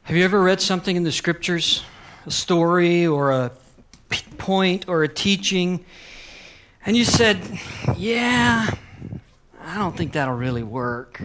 Have you ever read something in the Scriptures, a story or a point or a teaching, and you said, yeah, I don't think that'll really work.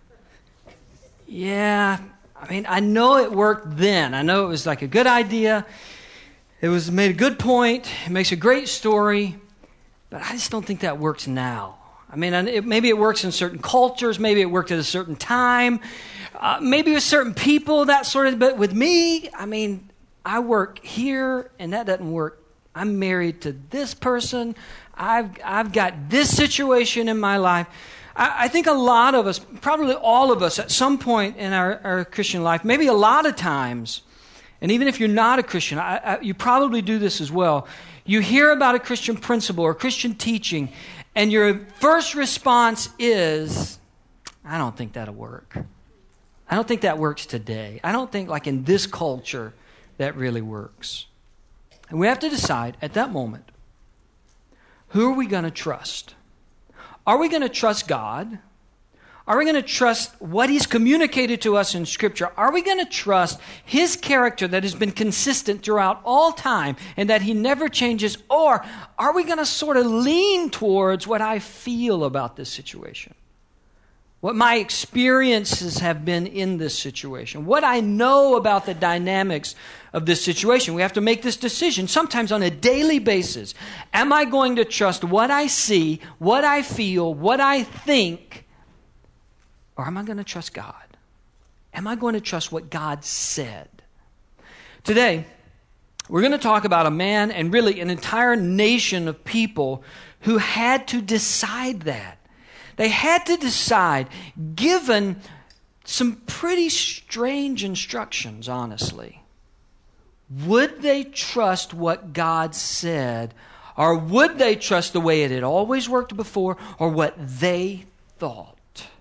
Yeah, I know it worked then. I know it was like a good idea. It made a good point. It makes a great story, but I just don't think that works now. Maybe it works in certain cultures. Maybe it worked at a certain time. Maybe with certain people, that sort of. But with me, I work here, and that doesn't work. I'm married to this person. I've got this situation in my life. I think a lot of us, probably all of us, at some point in our Christian life, maybe a lot of times, and even if you're not a Christian, you probably do this as well. You hear about a Christian principle or Christian teaching, and your first response is, I don't think that'll work. I don't think that works today. I don't think, like in this culture, that really works. And we have to decide at that moment, who are we going to trust? Are we going to trust God? Are we going to trust what He's communicated to us in Scripture? Are we going to trust His character that has been consistent throughout all time and that He never changes? Or are we going to sort of lean towards what I feel about this situation? What my experiences have been in this situation? What I know about the dynamics of this situation? We have to make this decision sometimes on a daily basis. Am I going to trust what I see, what I feel, what I think? Or am I going to trust God? Am I going to trust what God said? Today, we're going to talk about a man and really an entire nation of people who had to decide that. They had to decide, given some pretty strange instructions, honestly. Would they trust what God said, or would they trust the way it had always worked before, or what they thought?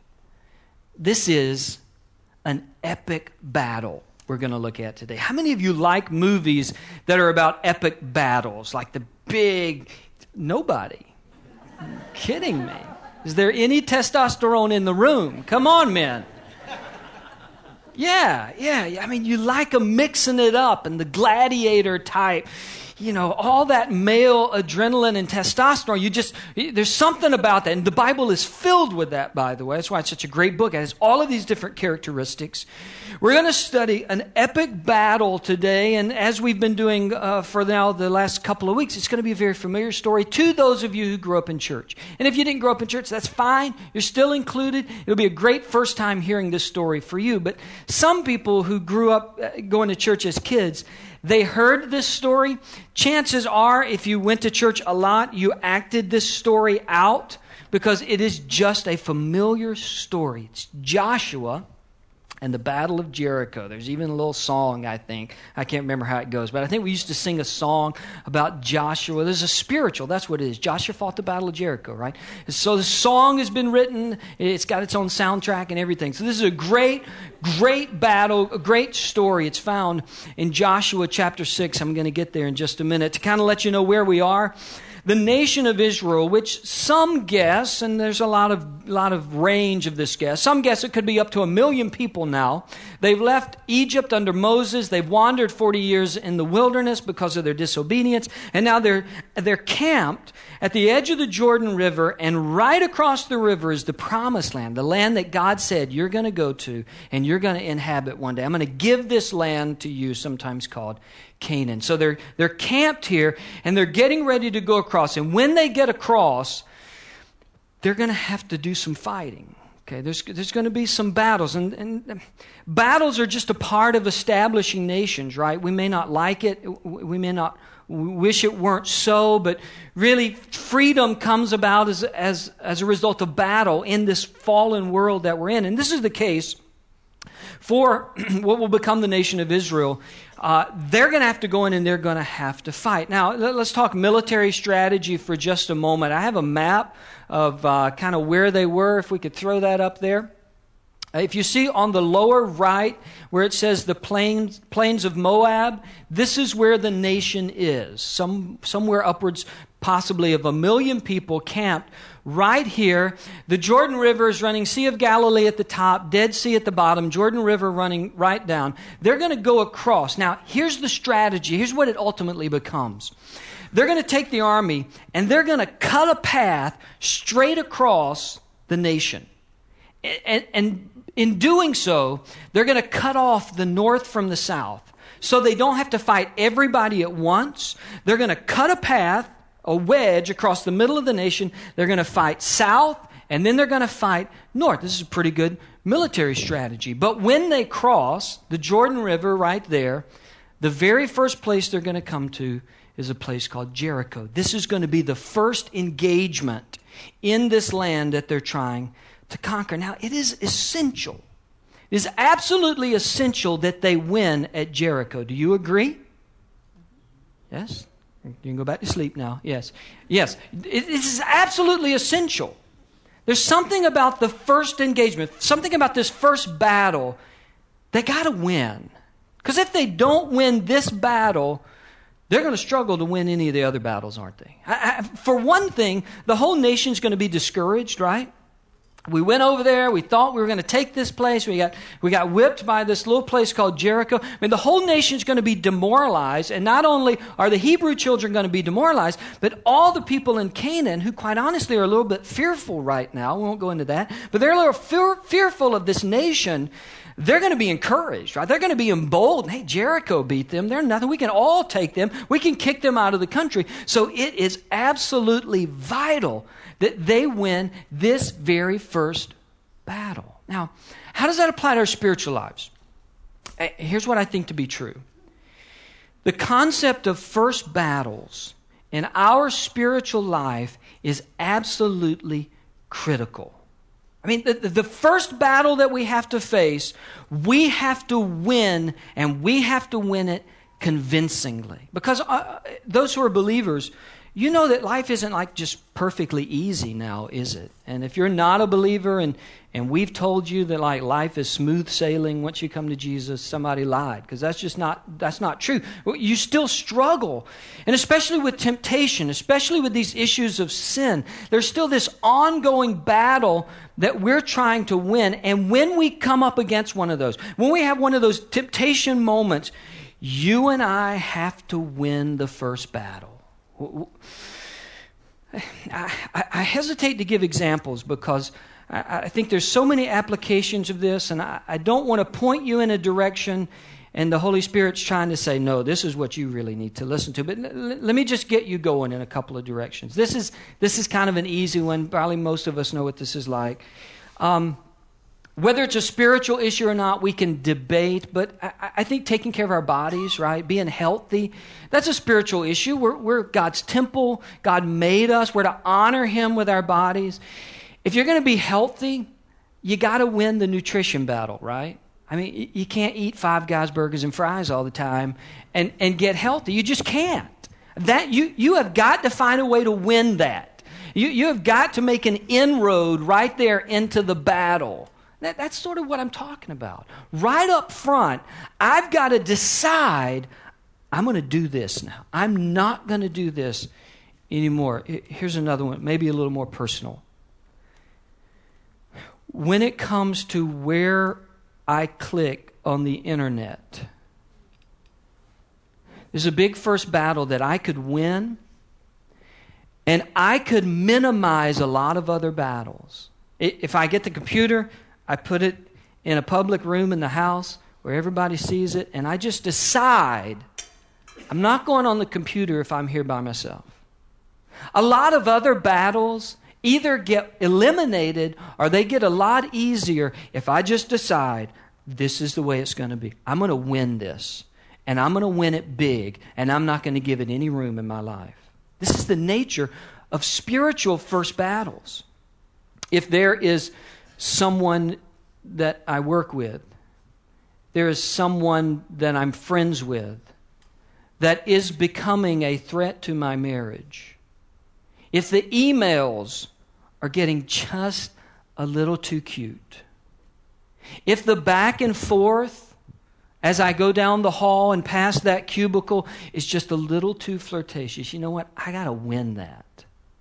This is an epic battle we're going to look at today. How many of you like movies that are about epic battles, like the big... Nobody. Are you kidding me? Is there any testosterone in the room? Come on, men. Yeah. You like them mixing it up and the gladiator type. All that male adrenaline and testosterone, there's something about that. And the Bible is filled with that, by the way. That's why it's such a great book. It has all of these different characteristics. We're going to study an epic battle today. And as we've been doing for now the last couple of weeks, it's going to be a very familiar story to those of you who grew up in church. And if you didn't grow up in church, that's fine. You're still included. It'll be a great first time hearing this story for you. But some people who grew up going to church as kids, they heard this story. Chances are, if you went to church a lot, you acted this story out because it is just a familiar story. It's Joshua and the Battle of Jericho. There's even a little song, I think. I can't remember how it goes, but I think we used to sing a song about Joshua. There's a spiritual, that's what it is. Joshua fought the Battle of Jericho, right? So the song has been written. It's got its own soundtrack and everything. So this is a great battle, a great story. It's found in Joshua chapter 6. I'm going to get there in just a minute to kind of let you know where we are. The nation of Israel, which some guess, and there's a lot of range of this guess, some guess it could be up to 1 million people now. They've left Egypt under Moses. They've wandered 40 years in the wilderness because of their disobedience. And now they're camped at the edge of the Jordan River, and right across the river is the promised land, the land that God said you're going to go to and you're going to inhabit one day. I'm going to give this land to you, sometimes called Canaan. So they're camped here, and they're getting ready to go across. And when they get across, they're going to have to do some fighting. Okay, there's going to be some battles, and battles are just a part of establishing nations, right? We may not like it, we may not wish it weren't so, but really freedom comes about as a result of battle in this fallen world that we're in. And this is the case for what will become the nation of Israel. They're going to have to go in and they're going to have to fight. Now, let's talk military strategy for just a moment. I have a map of kind of where they were, if we could throw that up there. If you see on the lower right where it says the plains of Moab, this is where the nation is. Somewhere upwards possibly of 1 million people camped right here. The Jordan River is running, Sea of Galilee at the top, Dead Sea at the bottom, Jordan River running right down. They're going to go across. Now, here's the strategy. Here's what it ultimately becomes. They're going to take the army and they're going to cut a path straight across the nation. And in doing so, they're going to cut off the north from the south. So they don't have to fight everybody at once. They're going to cut a path, a wedge across the middle of the nation. They're going to fight south, and then they're going to fight north. This is a pretty good military strategy. But when they cross the Jordan River right there, the very first place they're going to come to is a place called Jericho. This is going to be the first engagement in this land that they're trying to conquer. Now, it is essential. It is absolutely essential that they win at Jericho. Do you agree? Yes? You can go back to sleep now. Yes. Yes. It is absolutely essential. There's something about the first engagement, something about this first battle. They got to win. Because if they don't win this battle, they're going to struggle to win any of the other battles, aren't they? For one thing, the whole nation's going to be discouraged, right? We went over there. We thought we were going to take this place. We got whipped by this little place called Jericho. I mean, the whole nation's going to be demoralized. And not only are the Hebrew children going to be demoralized, but all the people in Canaan, who quite honestly are a little bit fearful right now, we won't go into that, but they're a little fearful of this nation. They're going to be encouraged, right? They're going to be emboldened. Hey, Jericho beat them. They're nothing. We can all take them. We can kick them out of the country. So it is absolutely vital that they win this very first battle. Now, how does that apply to our spiritual lives? Here's what I think to be true. The concept of first battles in our spiritual life is absolutely critical. I mean, the first battle that we have to face, we have to win, and we have to win it convincingly. Because those who are believers, you know that life isn't like just perfectly easy now, is it? And if you're not a believer and we've told you that like life is smooth sailing once you come to Jesus, somebody lied, because that's not true. You still struggle. And especially with temptation, especially with these issues of sin, there's still this ongoing battle that we're trying to win. And when we come up against one of those, when we have one of those temptation moments, you and I have to win the first battle. I hesitate to give examples because I think there's so many applications of this, and I don't want to point you in a direction and the Holy Spirit's trying to say, no, this is what you really need to listen to. But let me just get you going in a couple of directions. This is kind of an easy one. Probably most of us know what this is like. Whether it's a spiritual issue or not, we can debate, but I think taking care of our bodies, right, being healthy, that's a spiritual issue. We're God's temple. God made us. We're to honor Him with our bodies. If you're going to be healthy, you got to win the nutrition battle, right? I mean, you can't eat Five Guys burgers and fries all the time and get healthy. You just can't. That you have got to find a way to win that. You have got to make an inroad right there into the battle. That's sort of what I'm talking about. Right up front, I've got to decide, I'm going to do this now. I'm not going to do this anymore. Here's another one, maybe a little more personal. When it comes to where I click on the internet, there's a big first battle that I could win, and I could minimize a lot of other battles. If I get the computer, I put it in a public room in the house where everybody sees it, and I just decide I'm not going on the computer if I'm here by myself. A lot of other battles either get eliminated or they get a lot easier if I just decide this is the way it's going to be. I'm going to win this, and I'm going to win it big, and I'm not going to give it any room in my life. This is the nature of spiritual first battles. If there is someone that I work with, there is someone that I'm friends with that is becoming a threat to my marriage, if the emails are getting just a little too cute, if the back and forth as I go down the hall and past that cubicle is just a little too flirtatious, you know what? I got to win that.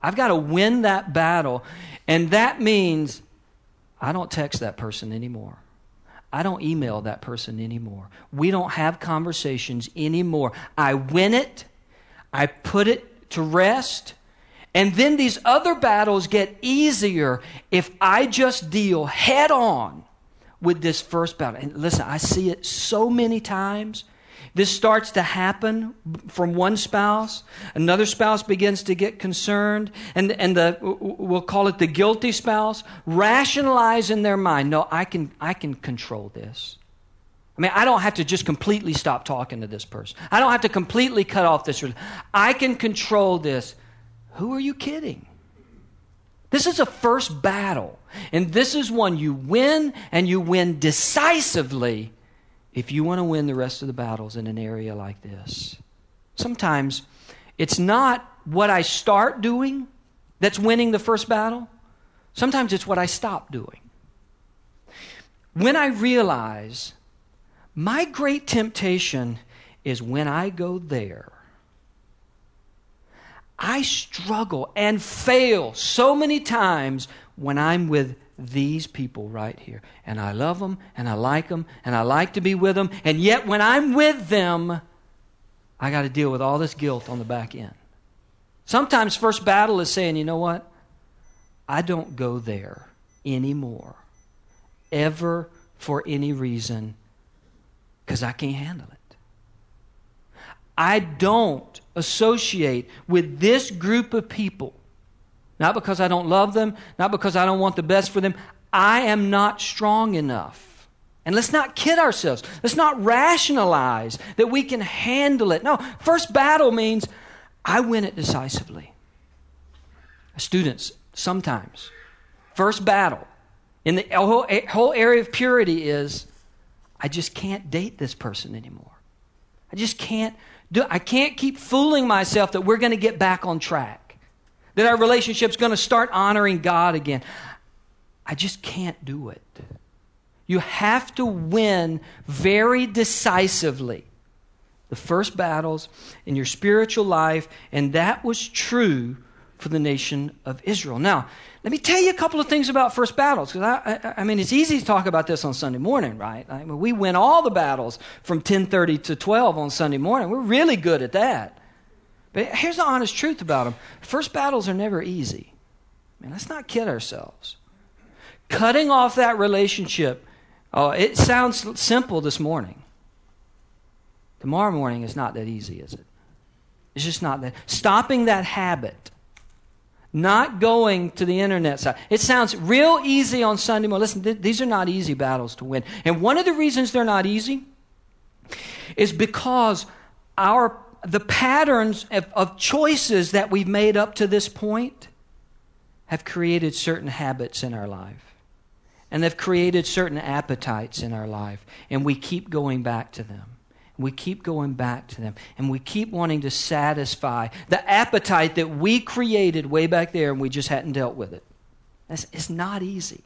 I've got to win that battle. And that means I don't text that person anymore. I don't email that person anymore. We don't have conversations anymore. I win it. I put it to rest. And then these other battles get easier if I just deal head on with this first battle. And listen, I see it so many times. This starts to happen from one spouse. Another spouse begins to get concerned. And we'll call it the guilty spouse. Rationalize in their mind, no, I can control this. I mean, I don't have to just completely stop talking to this person. I don't have to completely cut off this. I can control this. Who are you kidding? This is a first battle. And this is one you win, and you win decisively if you want to win the rest of the battles in an area like this. Sometimes it's not what I start doing that's winning the first battle. Sometimes it's what I stop doing. When I realize my great temptation is when I go there, I struggle and fail so many times when I'm with these people right here. And I love them, and I like them, and I like to be with them. And yet when I'm with them, I got to deal with all this guilt on the back end. Sometimes first battle is saying, you know what? I don't go there anymore. Ever for any reason, because I can't handle it. I don't associate with this group of people. Not because I don't love them, not because I don't want the best for them. I am not strong enough. And let's not kid ourselves. Let's not rationalize that we can handle it. No, first battle means I win it decisively. Students, sometimes, first battle in the whole area of purity is, I just can't date this person anymore. I just can't I can't keep fooling myself that we're going to get back on track, that our relationship's going to start honoring God again. I just can't do it. You have to win very decisively the first battles in your spiritual life, and that was true for the nation of Israel. Now, let me tell you a couple of things about first battles, because I mean, it's easy to talk about this on Sunday morning, right? I mean, we win all the battles from 10:30 to 12 on Sunday morning. We're really good at that. But here's the honest truth about them. First battles are never easy. I mean, let's not kid ourselves. Cutting off that relationship, it sounds simple this morning. Tomorrow morning is not that easy, is it? It's just not that. Stopping that habit. Not going to the internet side. It sounds real easy on Sunday morning. Listen, these are not easy battles to win. And one of the reasons they're not easy is because the patterns of choices that we've made up to this point have created certain habits in our life. And they've created certain appetites in our life. And we keep going back to them. We keep going back to them. And we keep wanting to satisfy the appetite that we created way back there, and we just hadn't dealt with it. It's not easy.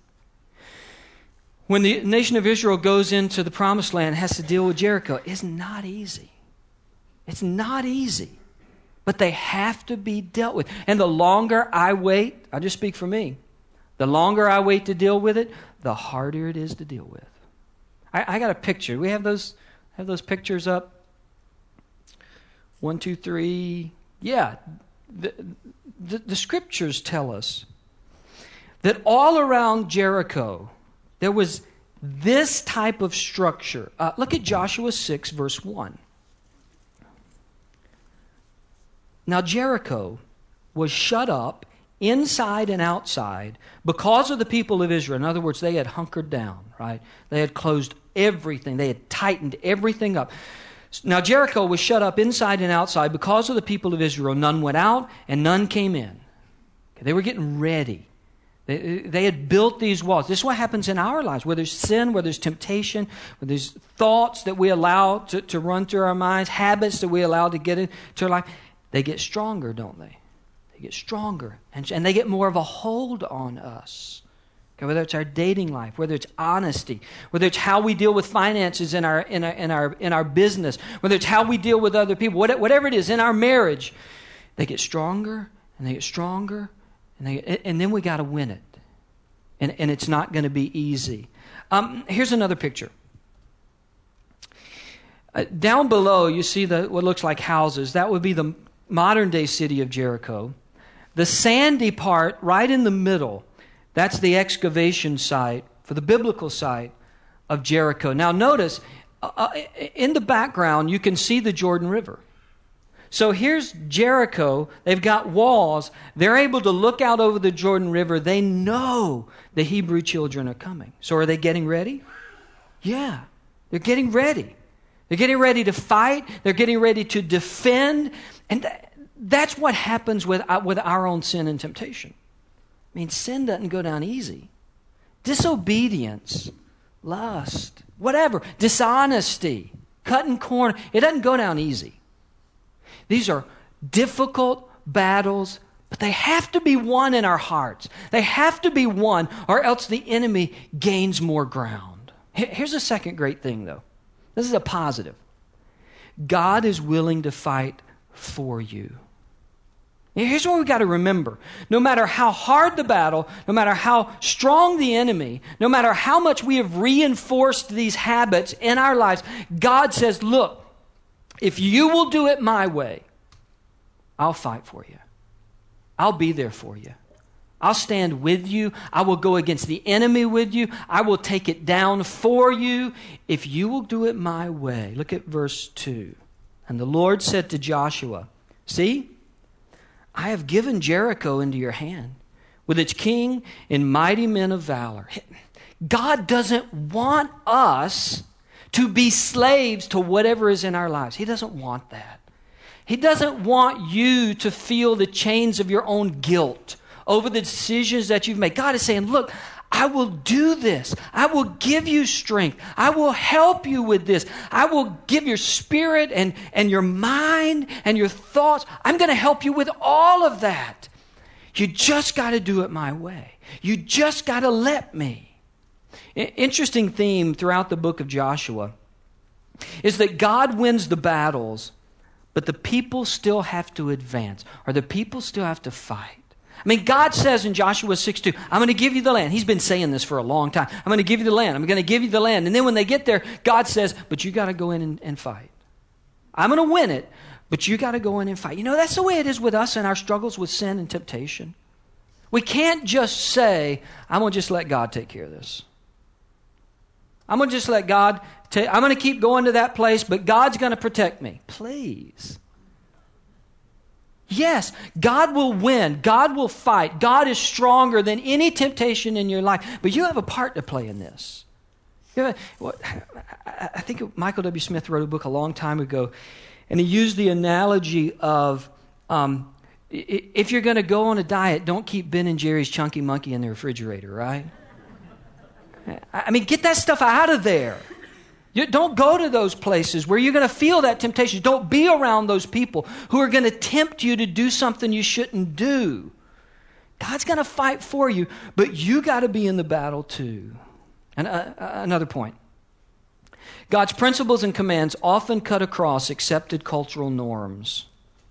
When the nation of Israel goes into the promised land and has to deal with Jericho, it's not easy. It's not easy. But they have to be dealt with. And the longer I wait, I'll just speak for me, the longer I wait to deal with it, the harder it is to deal with. I got a picture. Do we have those pictures up? 1, 2, 3. Yeah. The scriptures tell us that all around Jericho, there was this type of structure. Look at Joshua 6, verse 1. Now Jericho was shut up inside and outside because of the people of Israel. In other words, they had hunkered down, right? They had closed everything. They had tightened everything up. Now Jericho was shut up inside and outside because of the people of Israel. None went out and none came in. They were getting ready. They had built these walls. This is what happens in our lives. Where there's sin, where there's temptation, where there's thoughts that we allow to run through our minds, habits that we allow to get into our life, they get stronger, don't they? They get stronger, and they get more of a hold on us. Okay, whether it's our dating life, whether it's honesty, whether it's how we deal with finances in our business, whether it's how we deal with other people, whatever it is in our marriage, they get stronger and they get stronger, and then we got to win it. And it's not going to be easy. Here's another picture. Down below, you see what looks like houses. That would be the modern-day city of Jericho. The sandy part right in the middle, that's the excavation site for the biblical site of Jericho. Now notice, in the background, you can see the Jordan River. So here's Jericho. They've got walls. They're able to look out over the Jordan River. They know the Hebrew children are coming. So are they getting ready? Yeah, they're getting ready. They're getting ready to fight. They're getting ready to defend. And that's what happens with our own sin and temptation. I mean, sin doesn't go down easy. Disobedience, lust, whatever, dishonesty, cutting corner, it doesn't go down easy. These are difficult battles, but they have to be won in our hearts. They have to be won, or else the enemy gains more ground. Here's a second great thing, though. This is a positive. God is willing to fight for you. Here's what we've got to remember. No matter how hard the battle, no matter how strong the enemy, no matter how much we have reinforced these habits in our lives, God says, look, if you will do it my way, I'll fight for you. I'll be there for you. I'll stand with you. I will go against the enemy with you. I will take it down for you if you will do it my way. Look at verse 2. And the Lord said to Joshua, see, I have given Jericho into your hand with its king and mighty men of valor. God doesn't want us to be slaves to whatever is in our lives. He doesn't want that. He doesn't want you to feel the chains of your own guilt over the decisions that you've made. God is saying, look, I will do this. I will give you strength. I will help you with this. I will give your spirit and your mind and your thoughts. I'm going to help you with all of that. You just got to do it my way. You just got to let me. Interesting theme throughout the book of Joshua is that God wins the battles, but the people still have to advance, or the people still have to fight. I mean, God says in Joshua 6:2, I'm going to give you the land. He's been saying this for a long time. I'm going to give you the land. I'm going to give you the land. And then when they get there, God says, but you got to go in and fight. I'm going to win it, but you got to go in and fight. You know, that's the way it is with us in our struggles with sin and temptation. We can't just say, I'm going to just let God take care of this. I'm going to just let God I'm going to keep going to that place, but God's going to protect me. Please. Yes, God will win. God will fight. God is stronger than any temptation in your life. But you have a part to play in this. I think Michael W. Smith wrote a book a long time ago, and he used the analogy of if you're going to go on a diet, don't keep Ben & Jerry's Chunky Monkey in the refrigerator, right? I mean, get that stuff out of there. Don't go to those places where you're going to feel that temptation. Don't be around those people who are going to tempt you to do something you shouldn't do. God's going to fight for you, but you got to be in the battle too. And another point. God's principles and commands often cut across accepted cultural norms.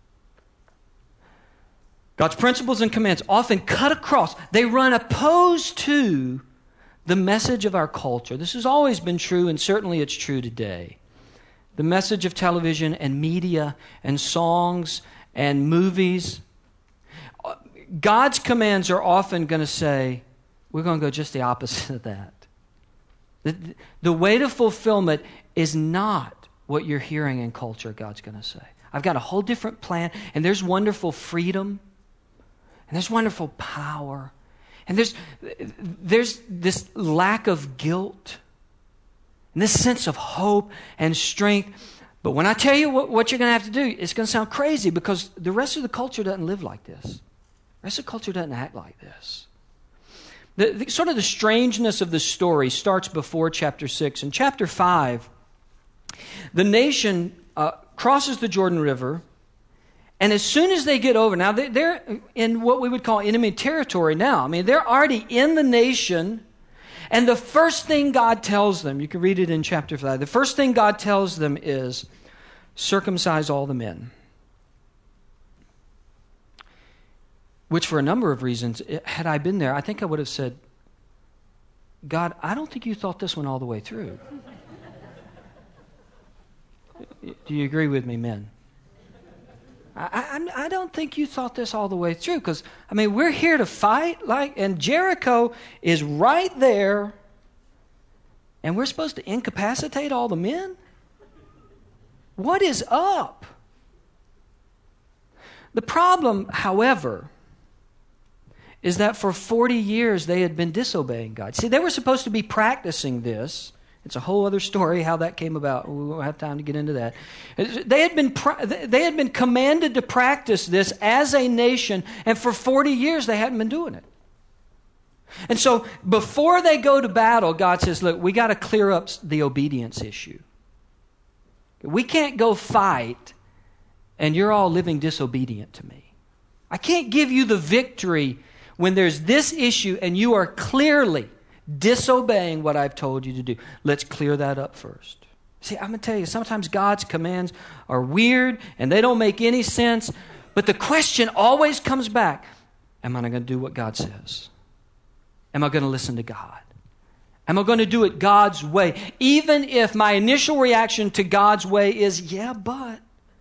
God's principles and commands often cut across. They run opposed to the message of our culture. This has always been true, and certainly it's true today. The message of television and media and songs and movies. God's commands are often going to say, we're going to go just the opposite of that. The way to fulfillment is not what you're hearing in culture, God's going to say. I've got a whole different plan, and there's wonderful freedom, and there's wonderful power. And there's this lack of guilt and this sense of hope and strength. But when I tell you what you're going to have to do, it's going to sound crazy because the rest of the culture doesn't live like this. The rest of the culture doesn't act like this. Sort of the strangeness of the story starts before chapter 6. In chapter 5, the nation crosses the Jordan River. And as soon as they get over, now they're in what we would call enemy territory now. I mean, they're already in the nation. And the first thing God tells them, you can read it in chapter 5, the first thing God tells them is, circumcise all the men. Which for a number of reasons, had I been there, I think I would have said, God, I don't think you thought this one all the way through. Do you agree with me, men? I don't think you thought this all the way through, because, I mean, we're here to fight, and Jericho is right there, and we're supposed to incapacitate all the men? What is up? The problem, however, is that for 40 years they had been disobeying God. See, they were supposed to be practicing this. It's a whole other story how that came about. We won't have time to get into that. They had been commanded to practice this as a nation, and for 40 years they hadn't been doing it. And so before they go to battle, God says, look, we got to clear up the obedience issue. We can't go fight and you're all living disobedient to me. I can't give you the victory when there's this issue and you are clearly disobeying what I've told you to do. Let's clear that up first. See, I'm going to tell you, sometimes God's commands are weird and they don't make any sense, but the question always comes back, am I going to do what God says? Am I going to listen to God? Am I going to do it God's way? Even if my initial reaction to God's way is, yeah, but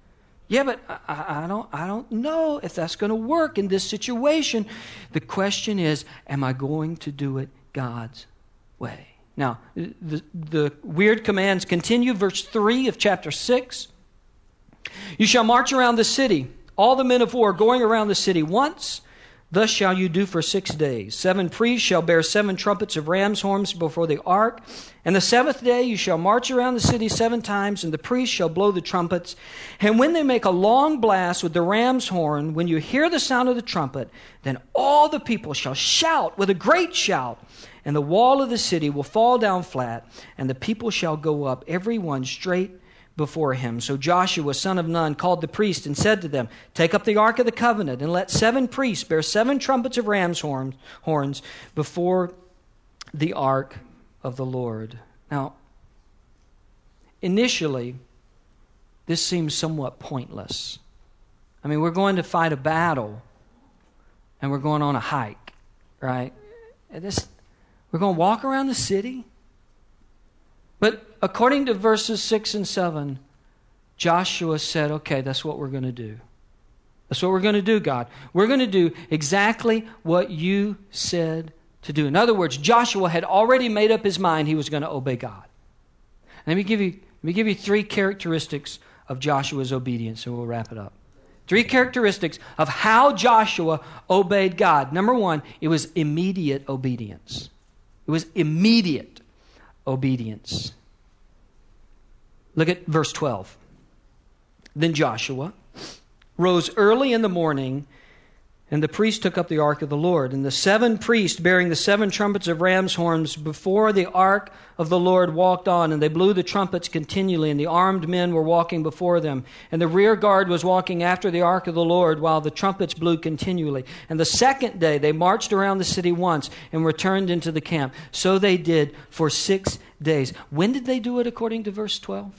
I don't know if that's going to work in this situation. The question is, am I going to do it God's way? Now, the weird commands continue. Verse 3 of chapter 6. You shall march around the city, all the men of war going around the city once. Thus shall you do for 6 days. 7 priests shall bear 7 trumpets of ram's horns before the ark. And the 7th day you shall march around the city 7 times, and the priests shall blow the trumpets. And when they make a long blast with the ram's horn, when you hear the sound of the trumpet, then all the people shall shout with a great shout, and the wall of the city will fall down flat, and the people shall go up, every one straight before him. So Joshua, son of Nun, called the priests and said to them, take up the ark of the covenant, and let 7 priests bear 7 trumpets of ram's horns before the ark of the Lord. Now, initially, this seems somewhat pointless. I mean, we're going to fight a battle, and we're going on a hike, right? We're going to walk around the city. But according to verses 6 and 7, Joshua said, okay, that's what we're going to do. That's what we're going to do, God. We're going to do exactly what you said to do. In other words, Joshua had already made up his mind he was going to obey God. Let me give you 3 characteristics of Joshua's obedience, and we'll wrap it up. 3 characteristics of how Joshua obeyed God. Number 1, it was immediate obedience. It was immediate obedience. Look at verse 12. Then Joshua rose early in the morning, and the priest took up the ark of the Lord. And the 7 priests bearing the 7 trumpets of ram's horns before the ark of the Lord walked on, and they blew the trumpets continually, and the armed men were walking before them. And the rear guard was walking after the ark of the Lord while the trumpets blew continually. And the 2nd day they marched around the city once and returned into the camp. So they did for 6 days. When did they do it according to verse 12?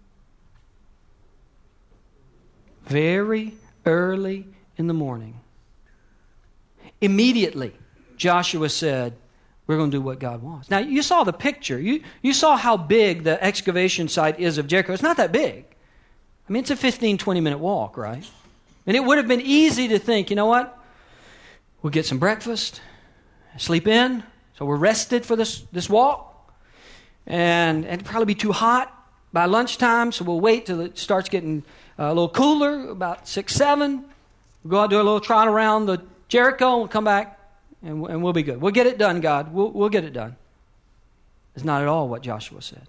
Very early in the morning. Immediately, Joshua said, we're going to do what God wants. Now, you saw the picture. You saw how big the excavation site is of Jericho. It's not that big. I mean, it's a 15, 20-minute walk, right? And it would have been easy to think, you know what? We'll get some breakfast, sleep in, so we're rested for this walk. And it'd probably be too hot by lunchtime, so we'll wait till it starts getting a little cooler, about 6, 7. We'll go out, do a little trot around the Jericho, and we'll come back, and we'll be good. We'll get it done, God. We'll get it done. It's not at all what Joshua said.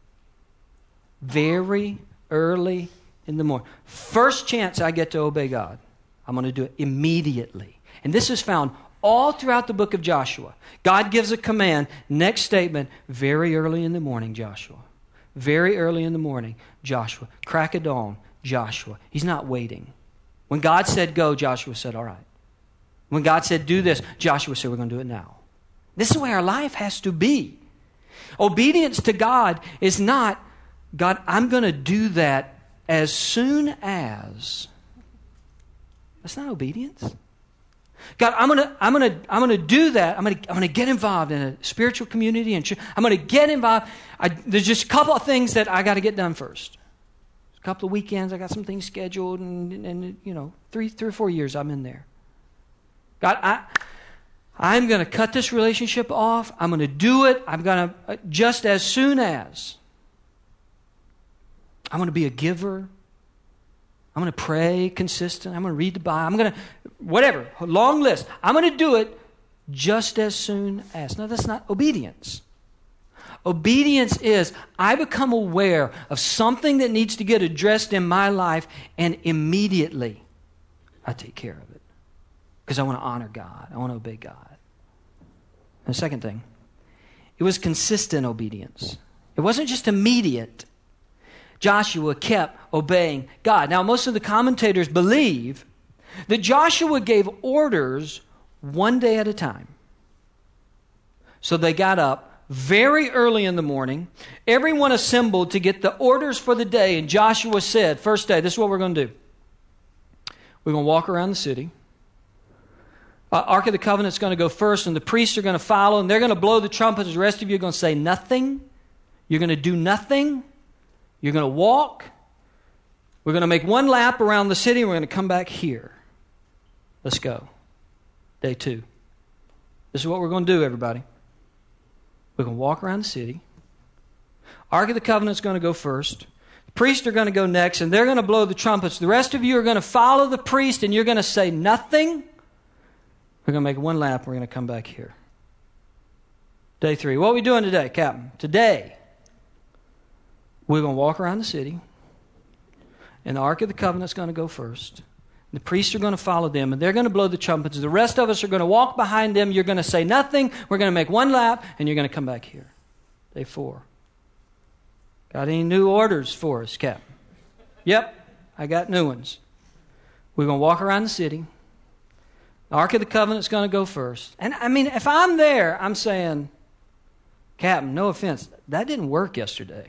Very early in the morning. First chance I get to obey God, I'm going to do it immediately. And this is found all throughout the book of Joshua. God gives a command. Next statement, very early in the morning, Joshua. Very early in the morning, Joshua. Crack of dawn, Joshua. He's not waiting. When God said go, Joshua said, all right. When God said do this, Joshua said we're going to do it now. This is the way our life has to be. Obedience to God is not, God, I'm going to do that as soon as. That's not obedience. God, I'm gonna do that. I'm gonna get involved in a spiritual community, and I'm gonna get involved. There's just a couple of things that I got to get done first. A couple of weekends, I got some things scheduled, and 3 or 4 years I'm in there. God, I'm gonna cut this relationship off. I'm gonna do it. I'm gonna just as soon as I'm gonna be a giver. I'm going to pray consistent. I'm going to read the Bible. I'm going to, whatever, long list. I'm going to do it just as soon as. No, that's not obedience. Obedience is I become aware of something that needs to get addressed in my life, and immediately I take care of it. Because I want to honor God. I want to obey God. And the second thing, it was consistent obedience. It wasn't just immediate. Joshua kept obeying God. Now, most of the commentators believe that Joshua gave orders one day at a time. So they got up very early in the morning. Everyone assembled to get the orders for the day. And Joshua said, first day, this is what we're going to do. We're going to walk around the city. Ark of the Covenant's going to go first, and the priests are going to follow, and they're going to blow the trumpets. The rest of you are going to say nothing. You're going to do nothing. You're going to walk. We're going to make one lap around the city. We're going to come back here. Let's go. Day 2. This is what we're going to do, everybody. We're going to walk around the city. Ark of the Covenant's going to go first. The priests are going to go next, and they're going to blow the trumpets. The rest of you are going to follow the priest, and you're going to say nothing. We're going to make one lap. We're going to come back here. Day 3. What are we doing today, Captain? Today, we're going to walk around the city, and the Ark of the Covenant is going to go first. The priests are going to follow them, and they're going to blow the trumpets. The rest of us are going to walk behind them. You're going to say nothing. We're going to make one lap, and you're going to come back here. Day 4. Got any new orders for us, Captain? Yep, I got new ones. We're going to walk around the city. The Ark of the Covenant is going to go first. And I mean, if I'm there, I'm saying, Captain, no offense, that didn't work yesterday.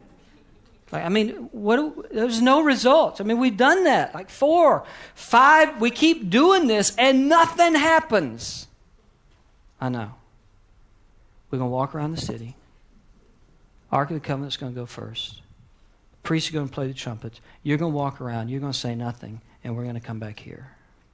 I mean, there's no results. I mean, we've done that. Like 4, 5, we keep doing this and nothing happens. I know. We're going to walk around the city. Ark of the Covenant's going to go first. Priests are going to play the trumpets. You're going to walk around. You're going to say nothing. And we're going to come back here.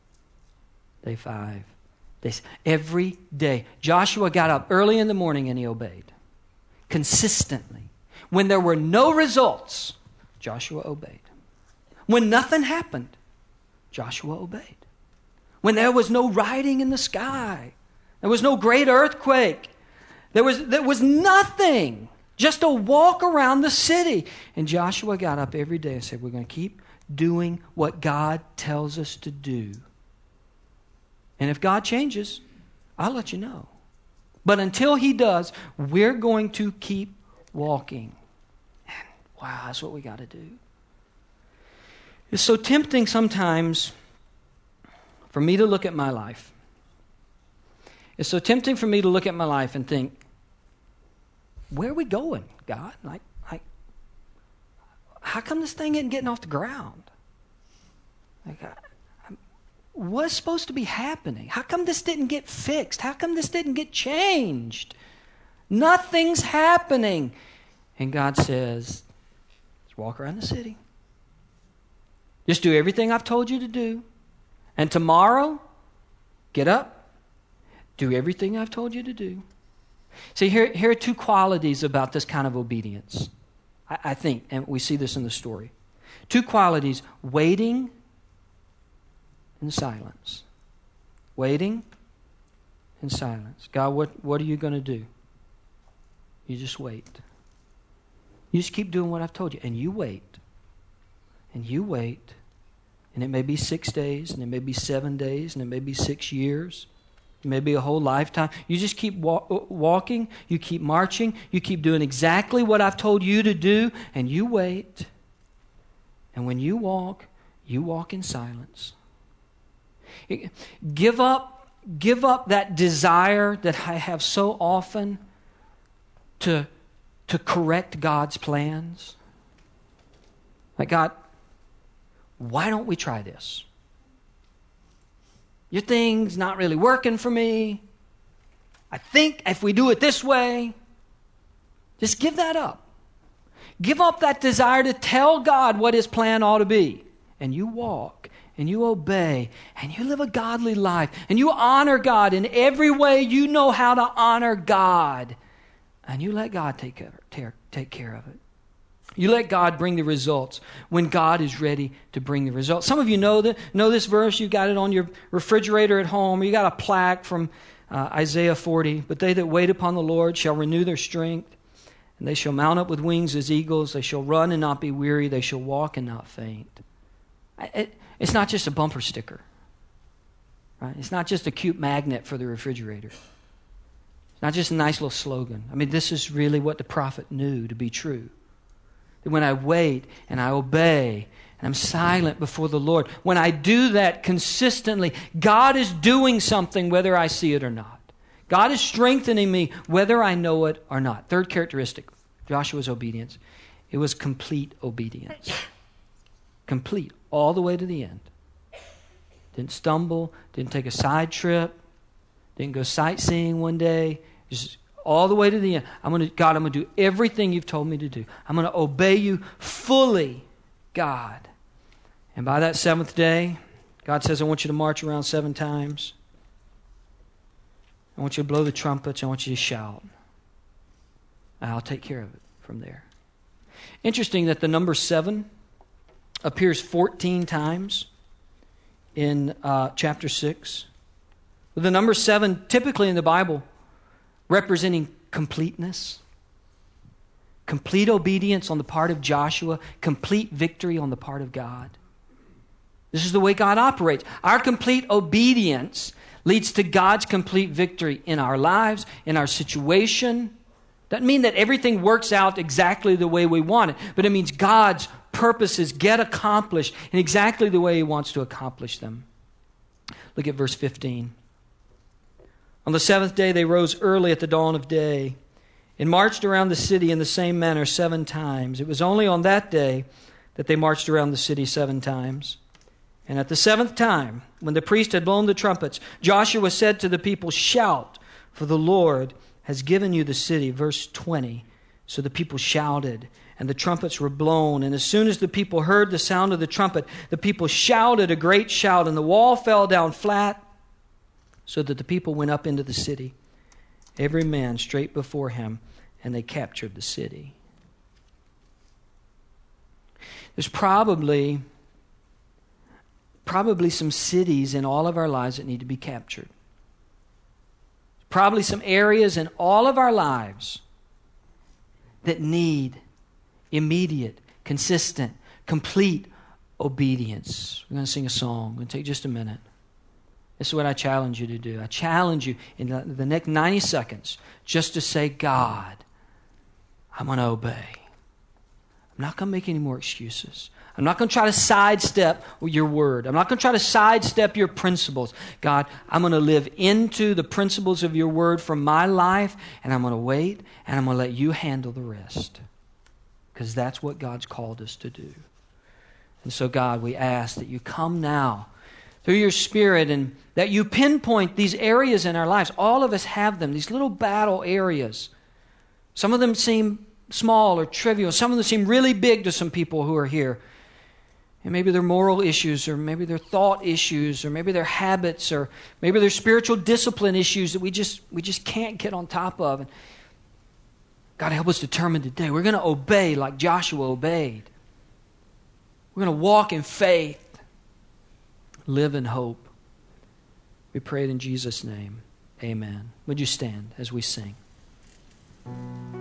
Day 5. Every day. Joshua got up early in the morning and he obeyed. Consistently. When there were no results, Joshua obeyed. When nothing happened, Joshua obeyed. When there was no writing in the sky, there was no great earthquake, there was nothing, just a walk around the city. And Joshua got up every day and said, we're going to keep doing what God tells us to do. And if God changes, I'll let you know. But until He does, we're going to keep walking. Wow, that's what we got to do. It's so tempting sometimes for me to look at my life. It's so tempting for me to look at my life and think, where are we going, God? Like, how come this thing isn't getting off the ground? What's supposed to be happening? How come this didn't get fixed? How come this didn't get changed? Nothing's happening. And God says, walk around the city. Just do everything I've told you to do. And tomorrow, get up, do everything I've told you to do. See, here are 2 qualities about this kind of obedience, I think, and we see this in the story. 2 qualities: waiting and silence. Waiting and silence. God, what are you going to do? You just wait. You just keep doing what I've told you. And you wait. And you wait. And it may be 6 days. And it may be 7 days. And it may be 6 years. It may be a whole lifetime. You just keep walking. You keep marching. You keep doing exactly what I've told you to do. And you wait. And when you walk in silence. Give up that desire that I have so often to correct God's plans. Like, God, why don't we try this? Your thing's not really working for me. I think if we do it this way, just give that up. Give up that desire to tell God what His plan ought to be. And you walk, and you obey, and you live a godly life, and you honor God in every way you know how to honor God. And you let God take care of it. You let God bring the results when God is ready to bring the results. Some of you know this verse. You got it on your refrigerator at home. Or you got a plaque from Isaiah 40. But they that wait upon the Lord shall renew their strength, and they shall mount up with wings as eagles. They shall run and not be weary. They shall walk and not faint. It's not just a bumper sticker. Right? It's not just a cute magnet for the refrigerator. It's not just a nice little slogan. I mean, this is really what the prophet knew to be true. That when I wait and I obey and I'm silent before the Lord, when I do that consistently, God is doing something whether I see it or not. God is strengthening me whether I know it or not. Third characteristic, Joshua's obedience. It was complete obedience. Complete, all the way to the end. Didn't stumble, didn't take a side trip, didn't go sightseeing one day. Just all the way to the end. God, I'm going to do everything you've told me to do. I'm going to obey you fully, God. And by that seventh day, God says, I want you to march around 7 times. I want you to blow the trumpets. I want you to shout. And I'll take care of it from there. Interesting that the number 7 appears 14 times in chapter 6. With the number 7 typically in the Bible representing completeness, complete obedience on the part of Joshua, complete victory on the part of God. This is the way God operates. Our complete obedience leads to God's complete victory in our lives, in our situation. Doesn't mean that everything works out exactly the way we want it, but it means God's purposes get accomplished in exactly the way He wants to accomplish them. Look at verse 15. On the 7th day they rose early at the dawn of day and marched around the city in the same manner 7 times. It was only on that day that they marched around the city 7 times. And at the 7th time, when the priest had blown the trumpets, Joshua said to the people, shout, for the Lord has given you the city. Verse 20. So the people shouted, and the trumpets were blown. And as soon as the people heard the sound of the trumpet, the people shouted a great shout, and the wall fell down flat, so that the people went up into the city, every man straight before him, and they captured the city. There's probably some cities in all of our lives that need to be captured. Probably some areas in all of our lives that need immediate, consistent, complete obedience. We're going to sing a song. We're going to take just a minute. This is what I challenge you to do. I challenge you in the next 90 seconds just to say, God, I'm going to obey. I'm not going to make any more excuses. I'm not going to try to sidestep your word. I'm not going to try to sidestep your principles. God, I'm going to live into the principles of your word for my life, and I'm going to wait, and I'm going to let you handle the rest. Because that's what God's called us to do. And so, God, we ask that you come now through your Spirit and that you pinpoint these areas in our lives. All of us have them, these little battle areas. Some of them seem small or trivial. Some of them seem really big to some people who are here. And maybe they're moral issues, or maybe they're thought issues, or maybe they're habits, or maybe they're spiritual discipline issues that we just can't get on top of. And God, help us determine today. We're going to obey like Joshua obeyed. We're going to walk in faith. Live in hope. We pray it in Jesus' name. Amen. Would you stand as we sing?